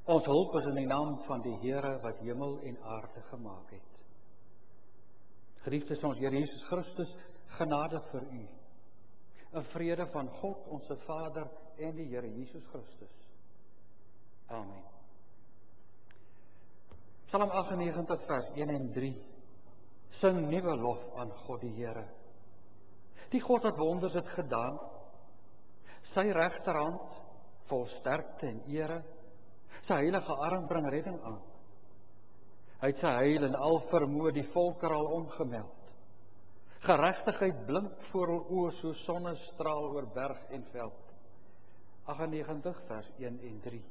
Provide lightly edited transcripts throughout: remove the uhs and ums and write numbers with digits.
Ons hulp is in die naam van die Here wat hemel en aarde gemaak het. Geliefdes ons Here Jesus Christus, genade vir u. 'n vrede van God, ons Vader en die Here Jesus Christus. Amen. Psalm 98 vers 1 en 3. Sing nuwe lof aan God die Here. Die God wat wonders het gedaan, sy regterhand vol sterkte en ere, sy heilige arm bring redding aan. Hy het sy heil en al vermoë die volke al omgemeld. Geregtigheid blink voor hul oë so sonnestraal oor berg en veld. 98 vers 1 en 3.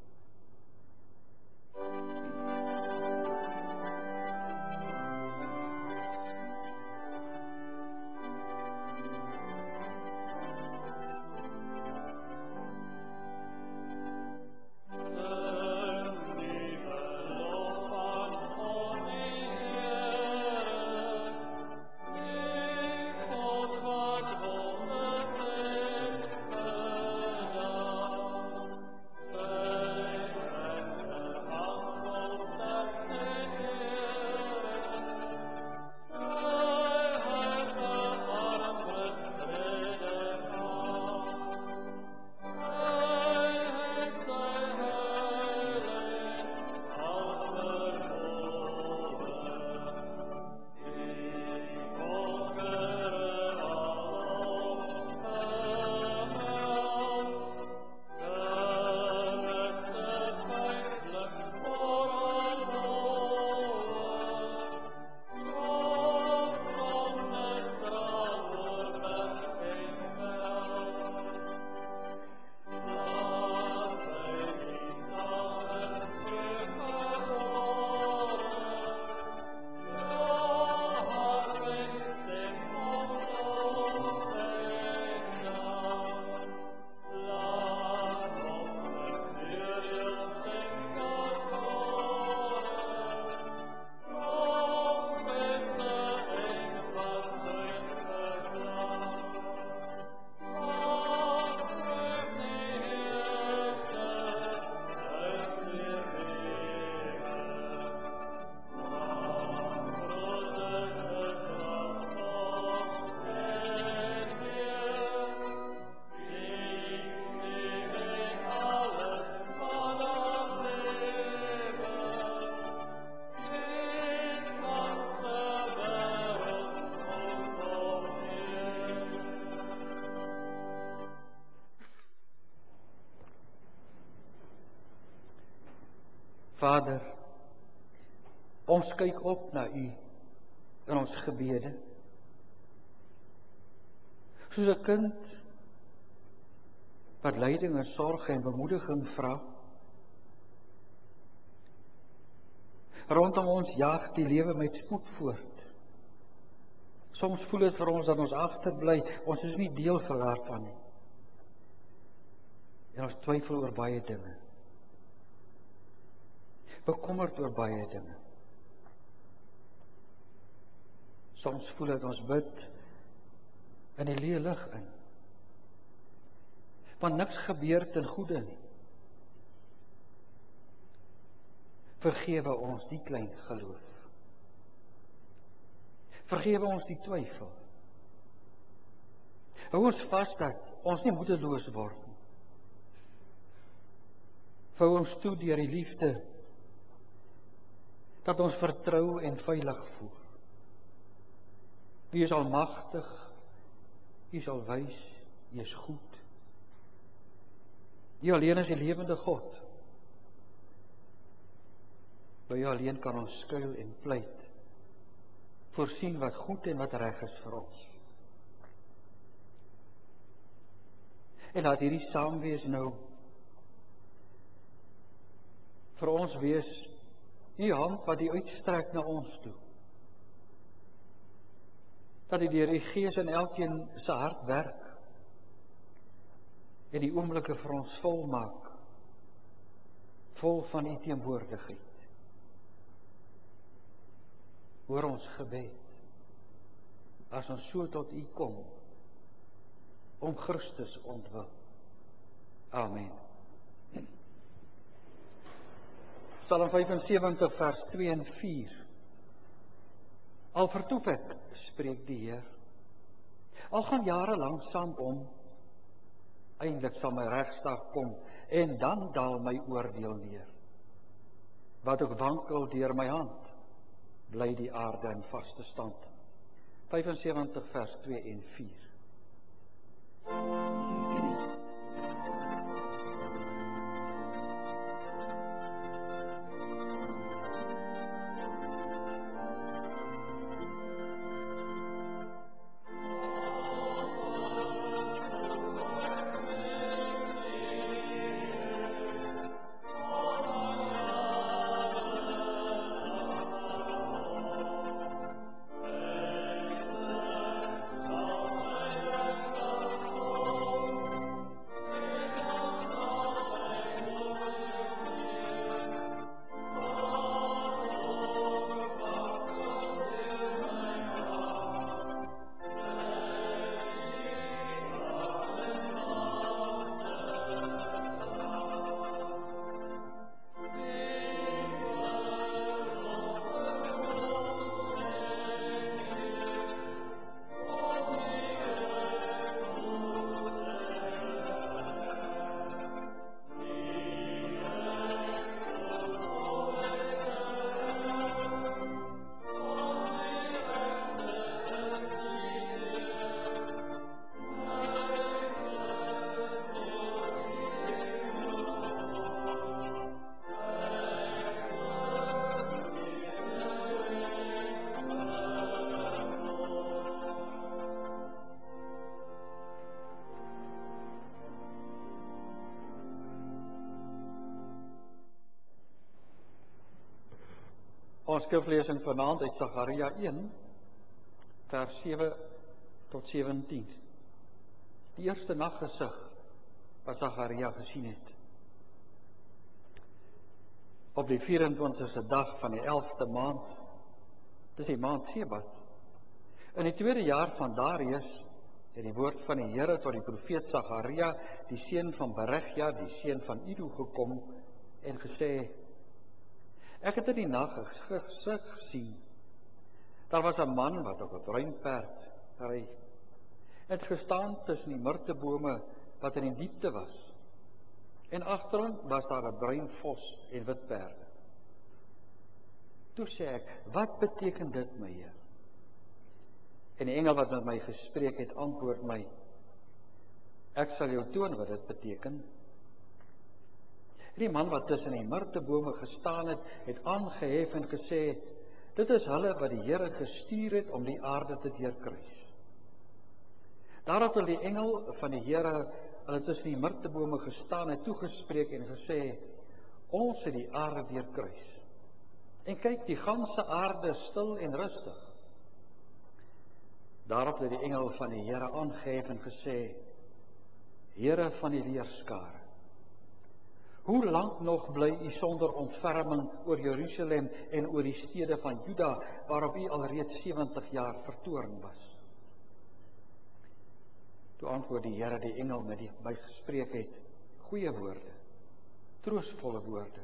Vader, ons kyk op na u in ons gebede. Soos 'n kind wat leiding en sorg en bemoediging vra. Rondom ons jaag die lewe met spoed voort. Soms voel dit vir ons dat ons agterbly, ons is nie deel van daarvan nie. En ons twyfel oor baie dinge. Bekommerd oor baie dinge. Soms voel dit ons bid in die leë lug in. Want niks gebeur ten goeie nie. Vergewe ons die klein geloof. Vergewe ons die twyfel. Hou ons vas dat ons nie moedeloos word nie. Vou ons toe deur die liefde dat ons vertrou en veilig voel. U is almagtig, u is alwys, u is goed. U alleen is die lewende God. By u alleen kan ons skuil en pleit, voorsien wat goed en wat reg is vir ons. En laat hierdie saamwees nou vir ons wees, u hand wat u uitstrek na ons toe. Dat u deur die Gees in elkeen se hart werk en die oomblikke vir ons volmaak, vol van u teenwoordigheid. Hoor ons gebed, as ons so tot u kom, om Christus ontwil. Amen. Psalm 75 vers 2 en 4. Al vertoef ek, spreek die Heer. Al gaan jare lank saam om, eindelik sal my regsdag kom, en dan daal my oordeel neer. Wat ook wankel deur my hand, bly die aarde in vaste stand. 75 vers 2 en 4. Ons skriflesing vanaand uit Sagaria 1, vers 7 tot 17. Die eerste naggesig wat Sagaria gesien het. Op die 24ste dag van die 11de maand, dis die maand Sebat, in die tweede jaar van Darius, het die woord van die Here tot die profeet Sagaria, die seun van Beregja, die seun van Ido, gekom en gesê: Ek het in die nag 'n gesig gesien. Daar was 'n man wat op 'n bruin perd ry. Het gestaan tussen die myrtebome wat in die diepte was. En agter hom was daar 'n bruin vos en wit perde. Toe sê ek: Wat beteken dit, my Heer? En die engel wat met my gespreek het, antwoord my: Ek sal jou toon wat dit beteken. Die man wat tussen die myrtebome gestaan het, het aangehef en gesê: Dit is hulle wat die Here gestuur het om die aarde te deurkruis. Daarop het die engel van die Here hulle tussen die myrtebome gestaan het, toegespreek en gesê: Ons het die aarde deurkruis. En kyk, die ganse aarde is stil en rustig. Daarop het die engel van die Here aangehef en gesê: Here van die leerskare, hoe lank nog bly u sonder ontferming oor Jerusalem en oor die stede van Juda, waarop u alreeds 70 jaar vertoorn was? Toe antwoord die Here die engel met my gespreek het, goeie woorde, troostvolle woorde.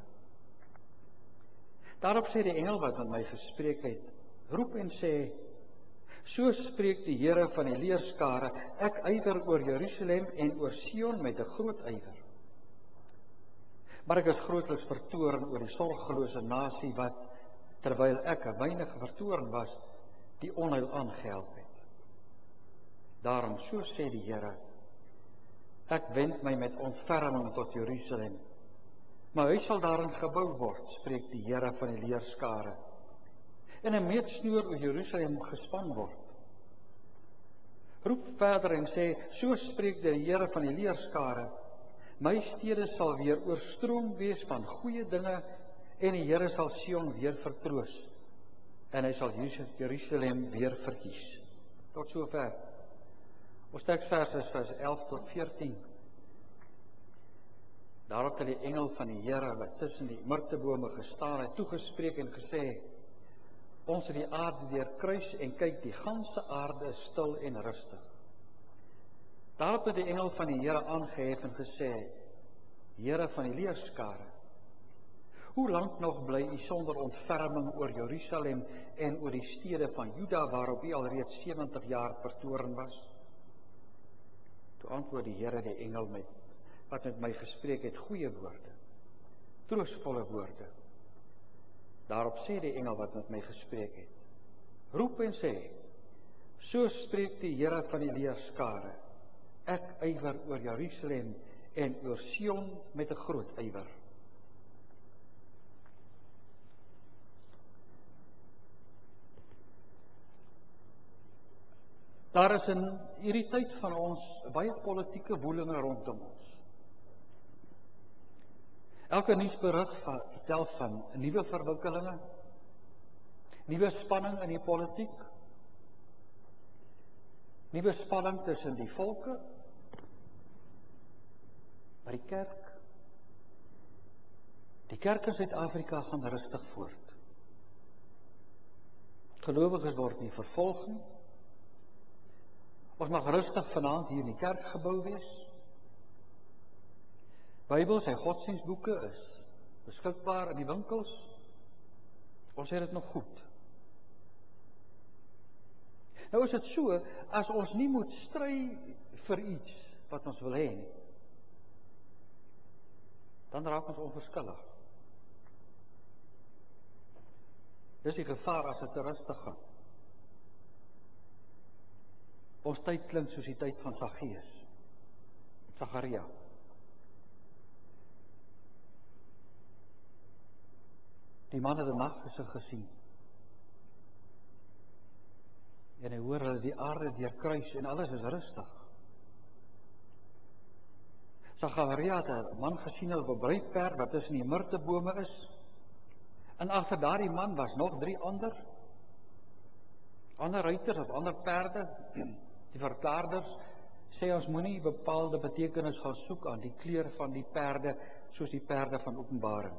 Daarop sê die engel wat met my gespreek het, roep en sê: So spreek die Here van die leerskare, ek ywer oor Jerusalem en oor Sion met 'n groot ywer. Maar ek is grootliks vertoorn oor die sorgelose nasie wat, terwyl ek 'n weinig vertoorn was, die onheil aangehelp het. Daarom, so sê die Here, ek wend my met ontferming tot Jerusalem. My huis sal daarin gebou word, spreek die Here van die leerskare, en 'n meetsnoer oor Jerusalem gespan word. Roep verder en sê: So spreek die Here van die leerskare, my stede sal weer oorstroom wees van goeie dinge, en die Here sal Sion weer vertroos, en hy sal Jerusalem weer verkies. Tot sover. Ons teksvers is vers 11 tot 14. Daarop het die engel van die Here wat tussen die myrtebome gestaan het, toegespreek en gesê: Ons het die aarde deurkruis en kyk, die ganse aarde is stil en rustig. Daarop het die engel van die Here aangehef en gesê: Here van die leerskare, Hoe lank nog bly u sonder ontferming oor Jerusalem en oor die stede van Juda waarop u alreeds 70 jaar vertoorn was? Toe antwoord die Here die engel wat met my gespreek het, goeie woorde, troostvolle woorde. Daarop sê die engel wat met my gespreek het, roep en sê, so spreek die Here van die leerskare, ek ywer oor Jerusalem en oor Sion met 'n groot ywer. Daar is in hierdie tyd van ons baie politieke woelinge rondom ons. Elke nuusberig vertel van nuwe verwikkelinge, nuwe spanning in die politiek, nuwe spanning tussen die volke, maar die kerk in Suid-Afrika gaan rustig voort. Gelowiges word nie vervolg nie. Ons mag rustig vanaand hier in die kerkgebou wees. Bybels en godsdienstboeke is beskikbaar in die winkels. Ons het dit nog goed. Nou is dit so, as ons nie moet stry vir iets wat ons wil hê nie, dan raak ons onverskillig. Dis die gevaar as dit te rustig gaan. Ons tyd klink soos die tyd van Sagaria. Die man het 'n naggesig gesien. En hy hoor hulle die aarde deurkruis en alles is rustig. Sagaria het 'n man gesien op 'n bruidperd wat tussen die mirtebome is. En agter daardie man was nog 3 ander ruiters op ander perde. Die verklaarders sê ons moenie bepaalde betekenis gaan soek aan die kleur van die perde soos die perde van Openbaring.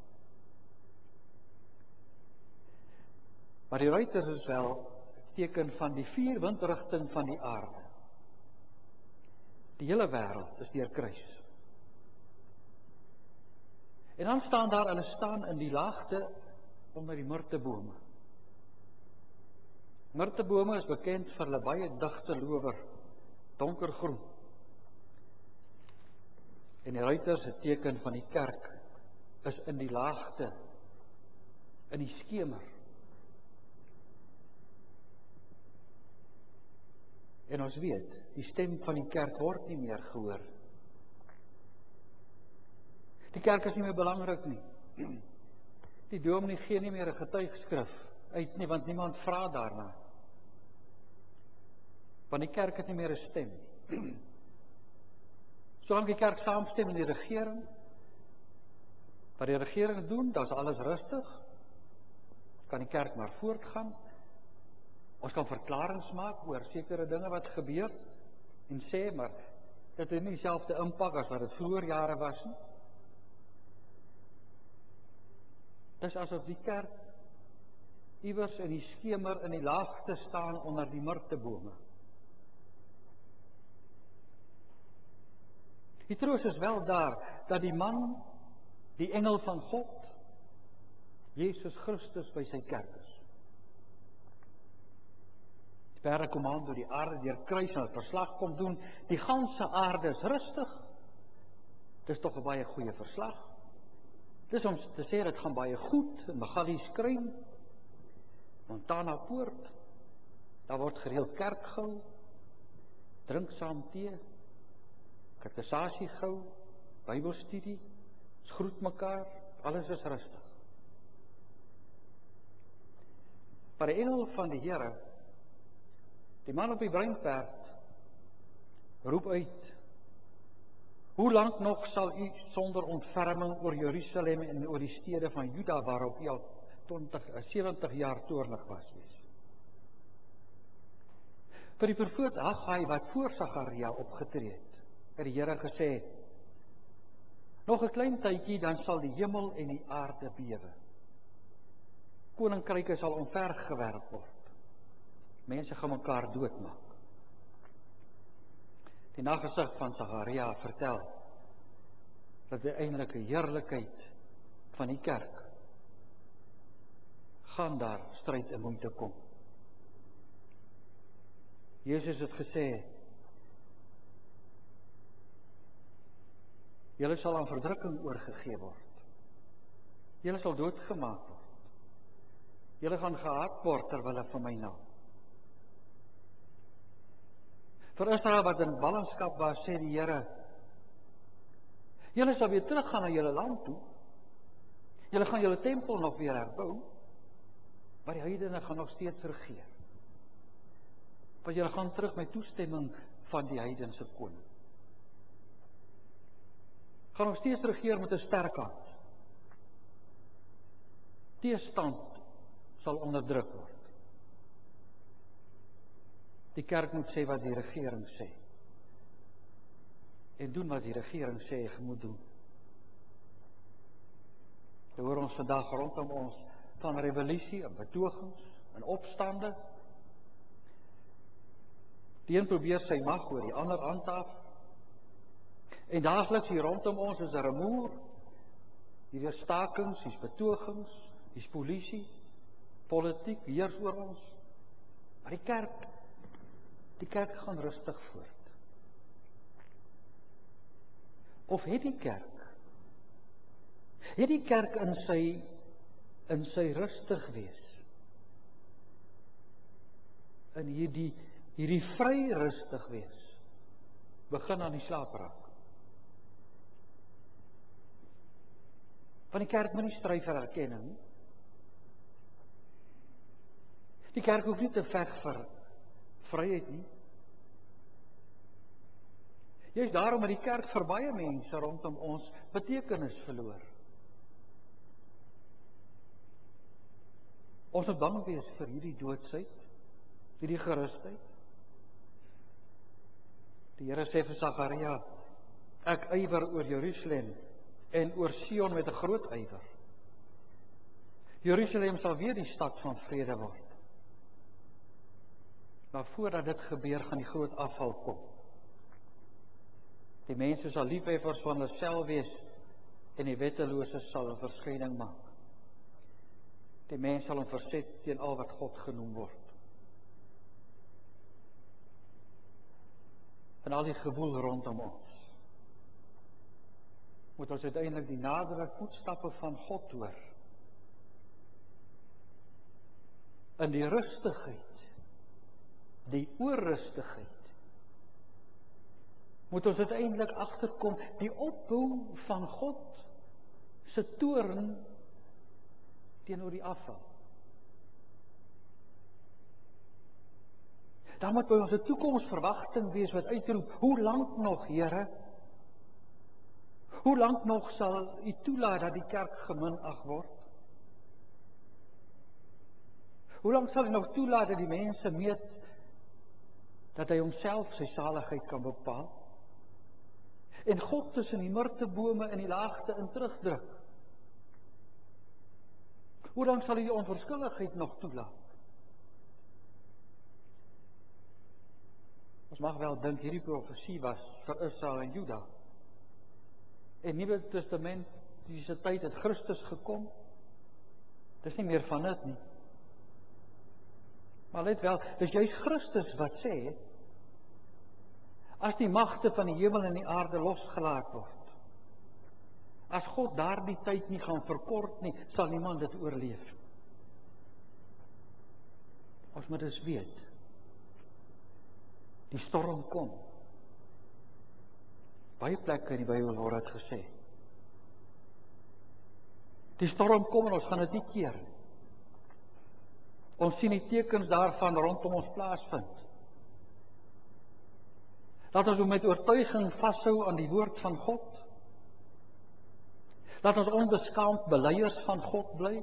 Maar die ruiters is wel teken van die 4 windrigting van die aarde. Die hele wêreld is deurkruis. En dan staan daar, hulle staan in die laagte onder die mirtebome. Mirtebome is bekend vir hulle baie digte lower, donkergroen. En die ruiters, 'n teken van die kerk, is in die laagte, in die skemer. En ons weet, die stem van die kerk word nie meer gehoor. Die kerk is nie meer belangrik nie. Die dominee gee nie meer 'n getuigskrif uit nie, want niemand vra daarna. Want die kerk het nie meer 'n stem nie. Solank die kerk saamstem in die regering, wat die regering doen, dan is alles rustig. Kan die kerk maar voortgaan. Ons kan verklaringe maak oor sekere dinge wat gebeur en sê, maar dit het nie dieselfde impak as wat dit vroeër jare was nie. Dis asof die kerk iewers in die skemer in die laagte staan onder die mirtebome. Die troos is wel daar dat die man, die engel van God, Jesus Christus by sy kerk is. Die perde kom aan deur die aarde deurkruis en 'n verslag kom doen. Die ganse aarde is rustig. Dis tog 'n baie goeie verslag. Dis om te sê dit gaan baie goed in Magalieskrain, Montana Poort. Daar word gereeld kerk gehou, drink saam tee, katekisasie gehou, Bybelstudie, ons groet mekaar, alles is rustig. Maar die engel van die Here, die man op die bruinperd, roep uit: Hoe lank nog sal u sonder ontferming oor Jerusalem en oor die stede van Juda waarop u al 70 jaar toornig was wees? Vir die profeet Haggai wat voor Sagaria opgetree het die Here gesê: Nog 'n klein tydjie, dan sal die hemel en die aarde bewe. Koninkryke sal omvergewerp word. Mense gaan mekaar doodmaak. Die nagesig van Sagaria vertel dat die eindelike heerlikheid van die kerk gaan daar stryd en moeite kom. Jesus het gesê, julle sal aan verdrukking oorgegee word. Julle sal doodgemaak word. Julle gaan gehaat word ter wille van my naam. Vir Israel wat in ballingskap was, sê die Here, julle sal weer teruggaan na julle land toe. Julle gaan julle tempel nog weer herbou, maar die heidene gaan nog steeds regeer. Want julle gaan terug met toestemming van die heidense koning. Gaan nog steeds regeer met 'n sterk hand. Teestand sal onderdruk word. Die kerk moet sê wat die regering sê. En doen wat die regering sê jy moet doen. Jy hoor ons vandag rondom ons van revolusie en betogings en opstande. Die een probeer sy mag oor die ander handhaaf. En daagliks hier rondom ons is 'n rumoer. Hier is stakings, hier is betogings, hier is polisie, politiek heers oor ons. Maar die kerk gaan rustig voort. Of het die kerk in sy rustig wees, in hierdie vry rustig wees, begin aan die slaap raak. Want die kerk moet nie stry vir erkenning nie. Die kerk hoef nie te veg vir vryheid nie. Juist daarom het die kerk vir baie mense rondom ons betekenis verloor. Ons moet bang wees vir hierdie doodsheid, hierdie gerusheid. Die Here sê vir Sagaria, ek ywer oor Jerusalem en oor Sion met 'n groot ywer. Jerusalem sal weer die stad van vrede word. Maar voordat dit gebeur, gaan die groot afval kom. Die mense sal liefhebbers van hulself wees en die wetteloses sal 'n verskyning maak. Die mens sal hom verset teen al wat God genoem word. En al die gewoel rondom ons, moet ons uiteindelik die nadere voetstappe van God hoor. In die rustigheid, die oorrustigheid, moet ons uiteindelik agterkom, die opbou van God se toorn teenoor die afval. Dan moet by ons 'n toekomsverwagting wees wat uitroep, hoe lank nog, Here? Hoe lank nog sal U toelaat dat die kerk geminag word? Hoe lank sal U nog toelaat dat die mense meet dat hy homself sy saligheid kan bepaal? En God tussen die myrtebome en die laagte in terugdruk? Hoe lank sal U die onverskilligheid nog toelaat? Ons mag wel dink hierdie profesie was vir Israel en Juda. En Nuwe Testamentiese tyd het Christus gekom. Dis nie meer van dit nie. Maar let wel, dis juist Christus wat sê, as die magte van die hemel en die aarde losgelaat word, as God daardie tyd nie gaan verkort nie, sal niemand dit oorleef. Ons moet dus weet, die storm kom. Baie plekke in die Bybel word dit gesê. Die storm kom en ons gaan dit nie keer. Ons sien die tekens daarvan rondom ons plaasvind. Laat ons met oortuiging vashou aan die woord van God. Laat ons onbeskaamd belyers van God bly.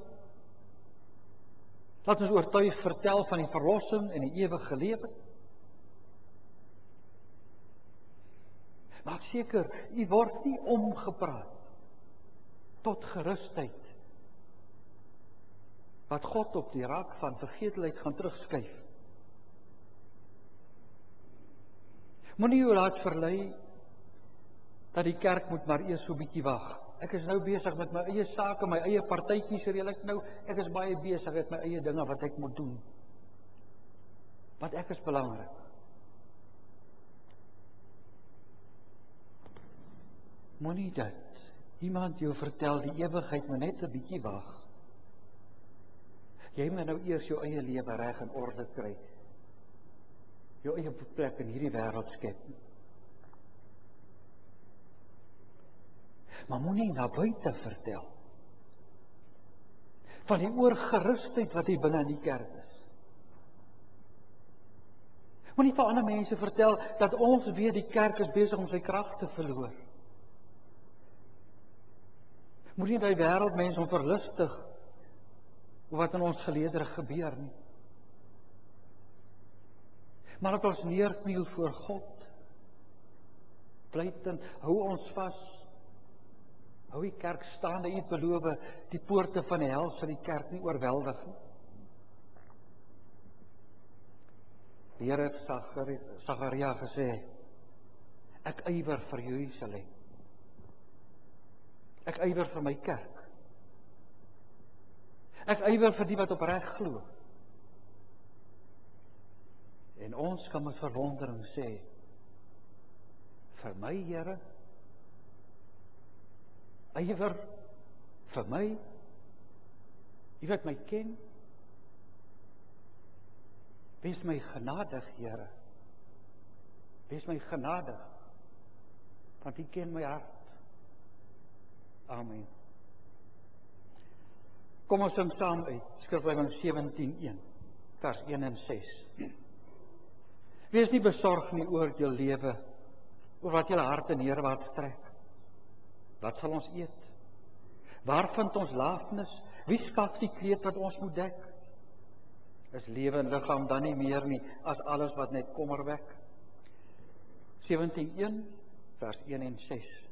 Laat ons oortuig vertel van die verlossing en die ewige lewe. Maak seker, u word nie omgepraat tot gerusheid, wat God op die rak van vergetelheid gaan terugskuif. Moenie jou laat verlei dat die kerk moet maar eers so 'n bietjie wag. Ek is nou besig met my eie sake, my eie partytjies reël ek nou. Ek is baie besig met my eie dinge wat ek moet doen. Want ek is belangrik. Moenie dat iemand jou vertel die ewigheid moet net 'n bietjie wag. Jy moet nou eers jou eie lewe reg in orde kry. Jou eie plek in hierdie wêreld skep. Maar moenie na buite vertel van die oorgerusheid wat hier binne in die kerk is. Moenie vir ander mense vertel dat ons weet die kerk is besig om sy krag te verloor. Moenie by wêreld mense om verlustig oor wat in ons geleedere gebeur nie. Maar dat ons neerkniel voor God. Pleitend, hou ons vas. Hou die kerk staande, U het beloof, die poorte van die hel sal die kerk nie oorweldig nie. Die Here het Sagaria gesê, ek ywer vir Jerusalem. Ek ywer vir my kerk. Ek ywer vir die wat opreg glo. En ons kan met verwondering sê, vir my Here, ywer vir my, U wat my ken, wees my genadig, Here, wees my genadig, want U ken my hart. Amen. Kom ons sing saam uit, Skriflyn 17:1, vers 1 en 6. Wees nie besorg nie oor jou lewe, oor wat jou harte neerwaarts trek. Wat sal ons eet? Waar vind ons lafenis? Wie skaf die kleed wat ons moet dek? Is lewe en liggaam dan nie meer nie, as alles wat net kommer wek? 17:1, vers 1 en 6.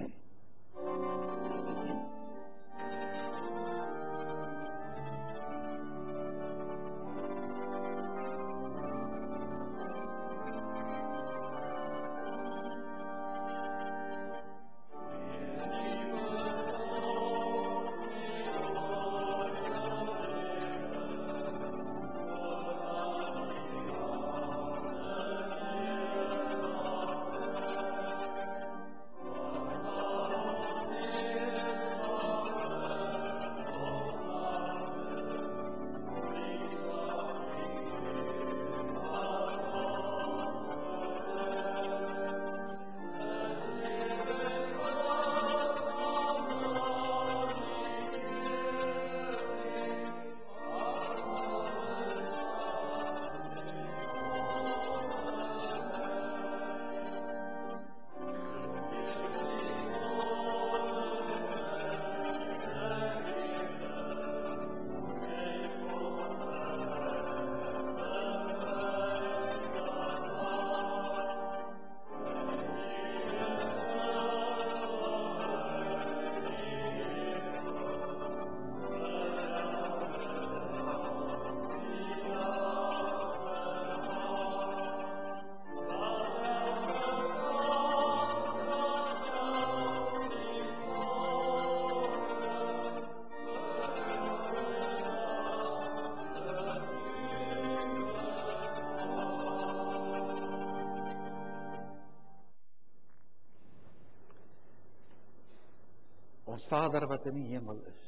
Ons Vader wat in die hemel is,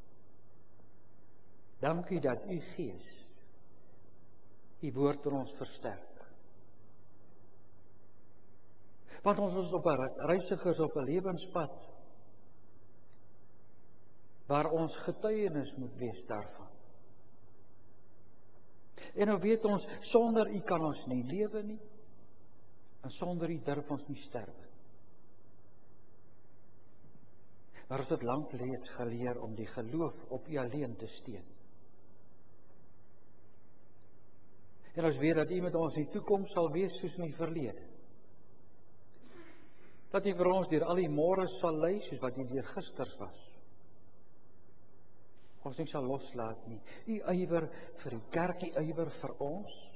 dankie dat U Gees U woord in ons versterk. Want ons is op 'n reisigers op 'n lewenspad waar ons getuienis moet wees daarvan. En nou weet ons, sonder U kan ons nie lewe nie, en sonder U durf ons nie sterwe. Maar ons het lank reeds geleer om die geloof op U alleen te steun. En ons weet dat U met ons in die toekoms sal wees soos in die verlede. Dat U vir ons deur al die môre sal lei soos wat U deur gisters was. Ons nie sal loslaat nie. U ywer vir die kerk, U ywer vir ons.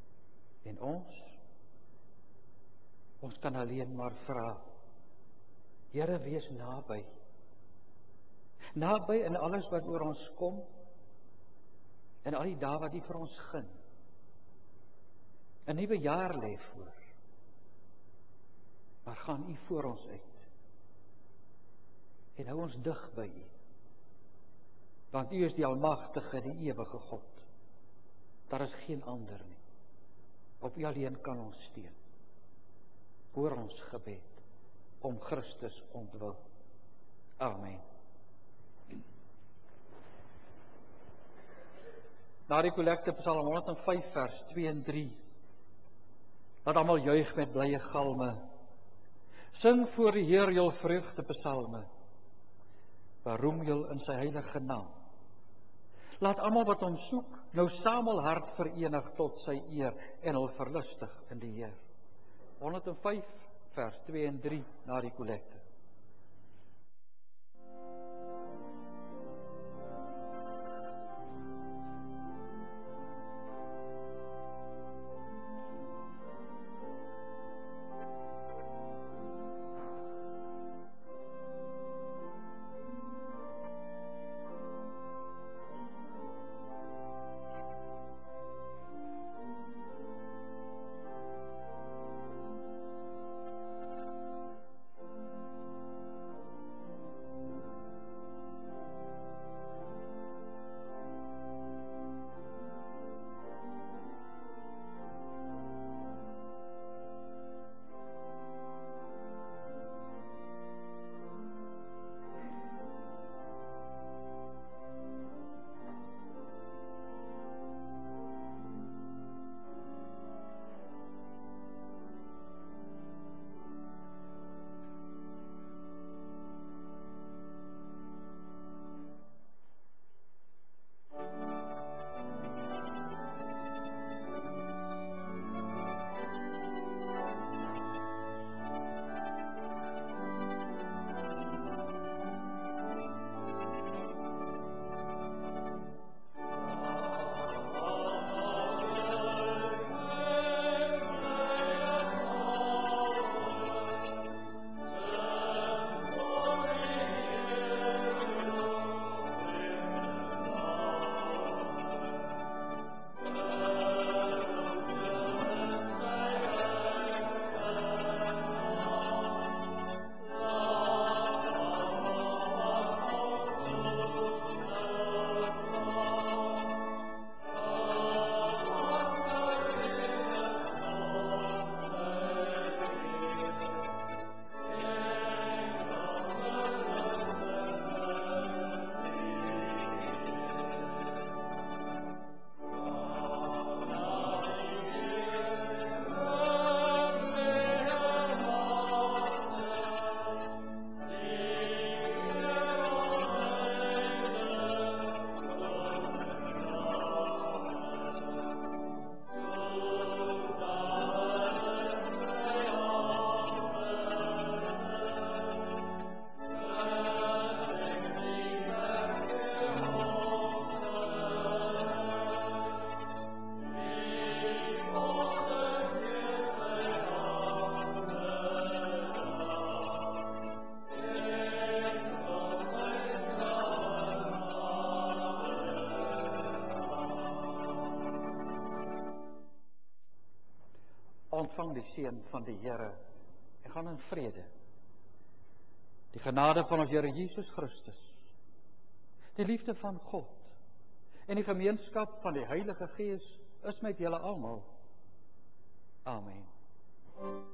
En ons kan alleen maar vra, Here, wees naby. Naby in alles wat oor ons kom, en al die dae wat U vir ons gun. 'n Nuwe jaar lê voor. Maar gaan U voor ons uit. En hou ons dig by U. Want U is die almagtige, die ewige God. Daar is geen ander nie. Op U alleen kan ons steun. Hoor ons gebed om Christus ontwil. Amen. Na die kollekte Psalm 105 vers 2 en 3. Laat almal juig met blye galme. Sing voor die Heer jul vreugdepsalme. Beroem jul in sy heilige naam. Laat almal wat hom soek, nou saam hul hart verenig tot sy eer en hul verlustig in die Heer. 105 vers 2 en 3 na die kollekte. Ontvang die seën van die Here en gaan in vrede. Die genade van ons Here Jesus Christus, die liefde van God en die gemeenskap van die Heilige Gees is met julle almal. Amen.